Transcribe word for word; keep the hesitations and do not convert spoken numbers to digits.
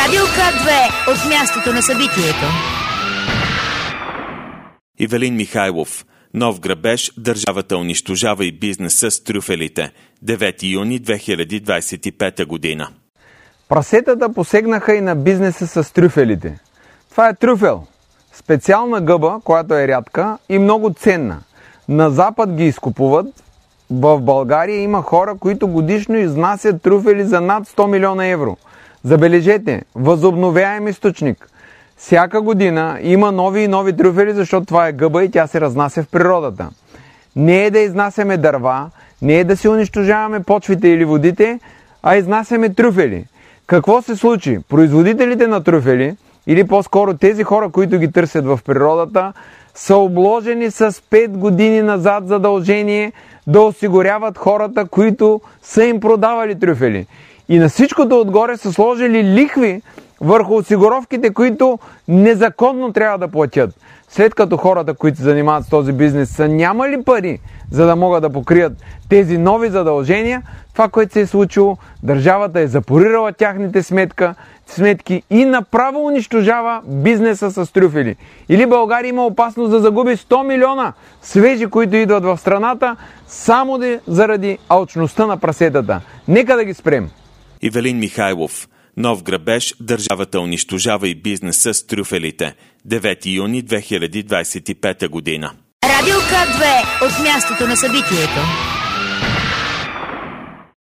Радио К две от мястото на събитието. Ивелин Михайлов. Нов грабеж, държавата унищожава и бизнеса с трюфелите. девети юни две хиляди двадесет и пета година. Прасетата посегнаха и на бизнеса с трюфелите. Това е трюфел. Специална гъба, която е рядка и много ценна. На Запад ги изкупуват. В България има хора, които годишно изнасят трюфели за над сто милиона евро. Забележете, възобновяем източник. Всяка година има нови и нови трюфели, защото това е гъба и тя се разнася в природата. Не е да изнасяме дърва, не е да си унищожаваме почвите или водите, а изнасяме трюфели. Какво се случи? Производителите на трюфели, или по-скоро тези хора, които ги търсят в природата, са обложени с пет години назад задължение да осигуряват хората, които са им продавали трюфели. И на всичкото отгоре са сложили лихви върху осигуровките, които незаконно трябва да платят. След като хората, които се занимават с този бизнес, са нямали пари, за да могат да покрият тези нови задължения, това, което се е случило, държавата е запорирала тяхните сметка, сметки и направо унищожава бизнеса с трюфели. Или България има опасност да загуби сто милиона свежи, които идват в страната, само да, заради алчността на прасетата. Нека да ги спрем. Ивелин Михайлов. Нов грабеж, държавата унищожава и бизнеса с трюфелите. девети юни две хиляди двадесет и пета година. Радио К две от мястото на събитието.